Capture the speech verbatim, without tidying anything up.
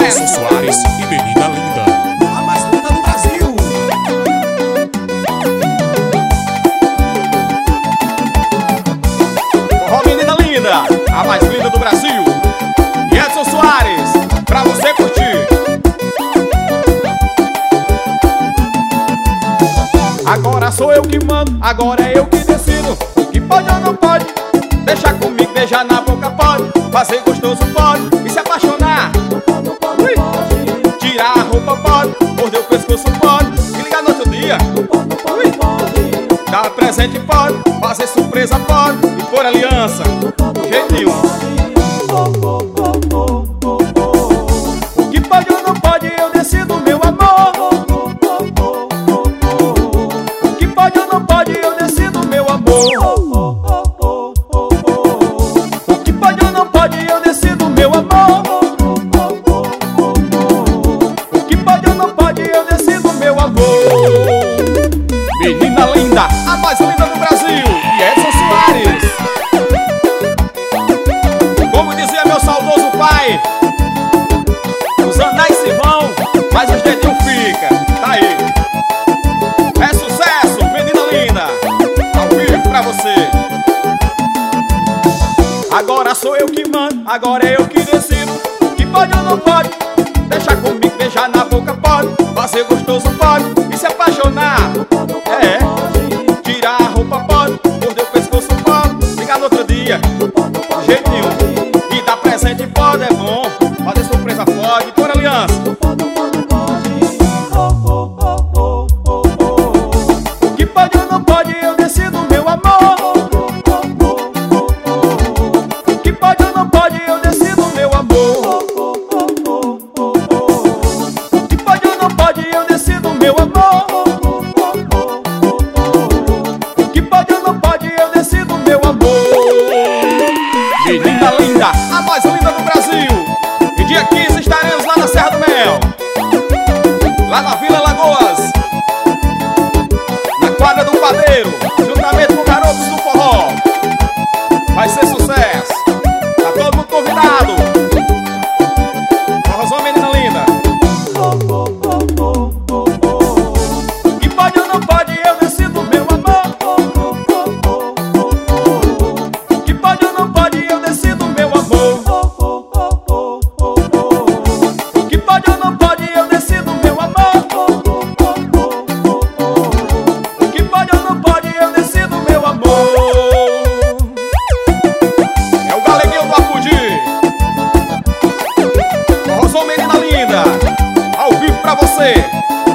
Edson Soares e Menina Linda, a mais linda do Brasil. Forró Menina Linda, a mais linda do Brasil. E Edson Soares, pra você curtir. Agora sou eu que mando, agora é eu que decido. O que pode ou não pode, deixar comigo, beijar na boca pode, fazer gostoso pode, e se apaixonar ui. Tirar a roupa pode, morder o pescoço pode, e ligar no outro dia ui. Dar presente pode, fazer surpresa pode, e pôr aliança, jeito nenhum. O que pode ou não pode, eu decido, meu amor. O que pode ou não pode, eu decido, meu amor. O que pode ou não pode, eu decido, meu amor. O que pode ou não pode, eu decido, meu amor. Menina Linda, a mais linda do Brasil, e Edson Soares. Como dizia meu saudoso pai, os anéis se vão, mas os dedinhos ficam. Tá aí. É sucesso, Menina Linda, ao vivo pra você. Agora sou eu que mando, agora é eu que decido. O que pode ou não pode, deixar comigo, beijar na boca pode, fazer gostoso pode, e se apaixonar é. Tirar a roupa pode, morder o pescoço pode, ligar no outro dia jeito nenhum. E dar presente pode, é bom, fazer surpresa pode, pôr aliança. O que pode ou não pode, eu decido, meu amor. O que pode ou não pode, eu decido, meu amor. O que pode ou não pode, eu decido, meu amor. O que pode ou não pode, eu decido, meu amor. Menina Linda, a mais linda do Brasil. E dia quinze estaremos lá na Serra do Mel, lá na Vila Lagoas, na quadra do Padeiro, juntamente com garotos do forró. Vai ser sucesso, tá todo mundo convidado. Forrozão Menina Linda. O que pode ou não pode, eu decido, meu amor. O que pode ou não pode, eu decido, meu amor. O que pode ou não pode, eu decido, meu amor. O que pode ou não pode, eu decido, meu amor. É o Galeguinho do Apudi. Forrozão Menina Linda, ao vivo pra você.